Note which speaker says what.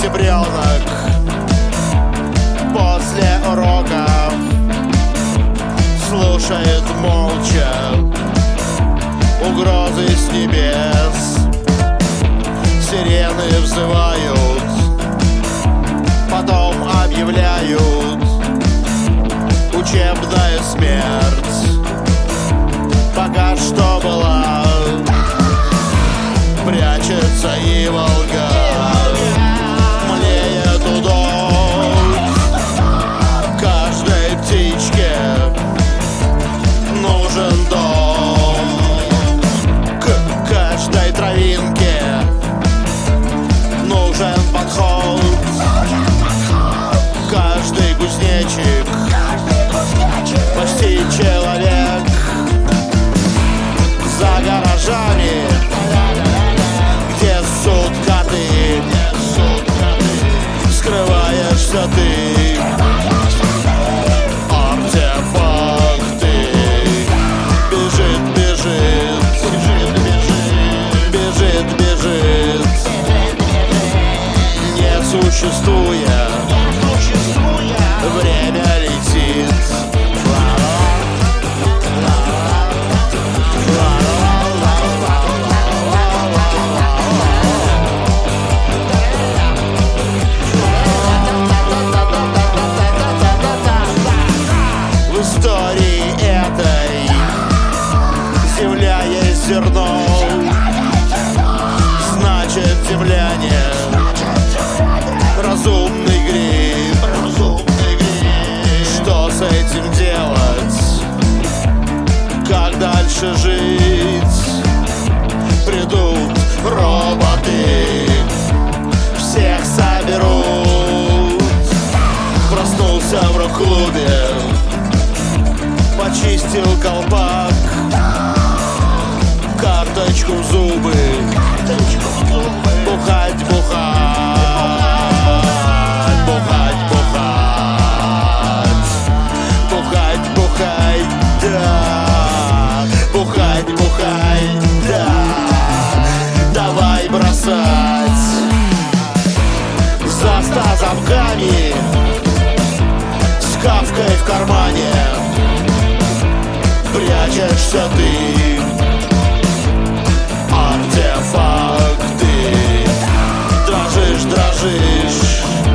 Speaker 1: октябренок после уроков слушает молча угрозы с небес. Сирены взывают, потом объявляют учебная смерть. Пока что была, прячется и Волга, млеет удон. Каждой птичке нужен дом, к каждой травинке нужен подход. Каждый кузнечик почти человек. За гаражами, где ссут коты, скрываешься ты. Артефакты. Бежит, бежит, бежит, бежит, не существуя, время летит. В истории этой земля есть зерно, значит земляне разумный гриб. Что с этим делать? Как дальше жить? Придут роботы, всех соберут. Проснулся в рок-клубе, почистил колпак, карточку в зубы, бухать, бухать, бухать, бухать, бухать, бухать, да, бухать, бухать, да. Давай бросать за 100 замками, с кавкой в кармане прячешься ты. Артефакты. Дрожишь, дрожишь,